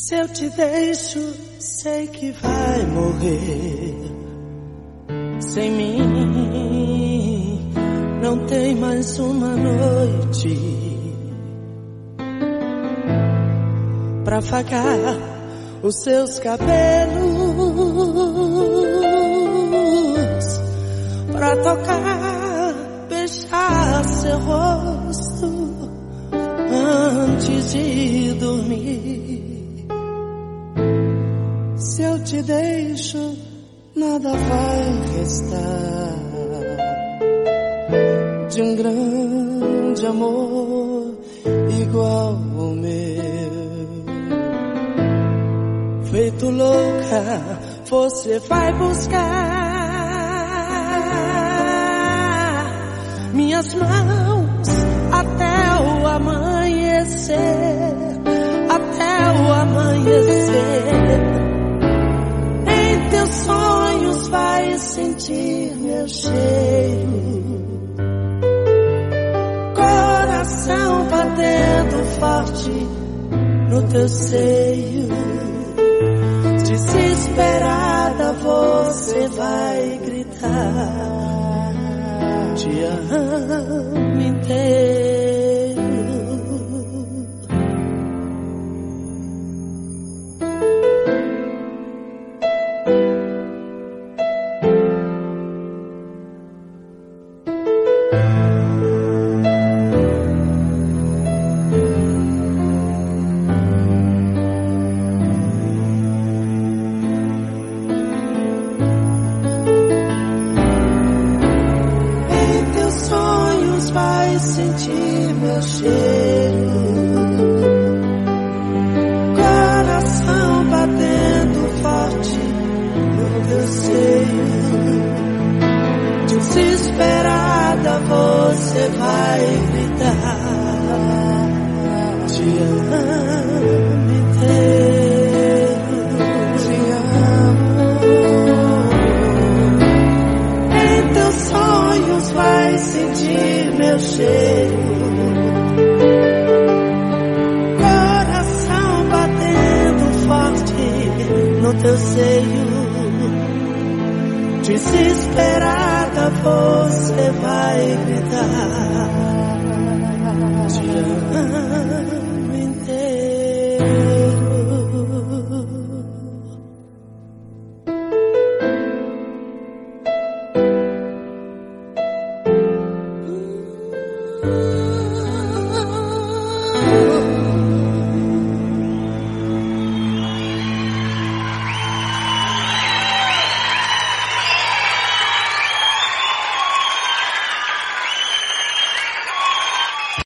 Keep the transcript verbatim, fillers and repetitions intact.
Se eu te deixo, sei que vai morrer. Sem mim, não tem mais uma noite pra afagar os seus cabelos, pra tocar, beijar seu rosto antes de dormir. Se eu te deixo, nada vai restar de um grande amor igual ao meu. Feito louca, você vai buscar minhas mãos até o amanhecer, até o amanhecer. Em teus sonhos vai sentir meu cheiro, coração batendo forte no teu seio. Desesperada você vai gritar, te amo inteiro. Vai sentir meu cheiro, coração batendo forte no teu seio. Desesperada você vai gritar, te amo inteiro, te amo. Em teus sonhos vai sentir meu cheiro, coração batendo forte no teu seio. Desesperada você vai gritar, te amo inteiro. Thank you.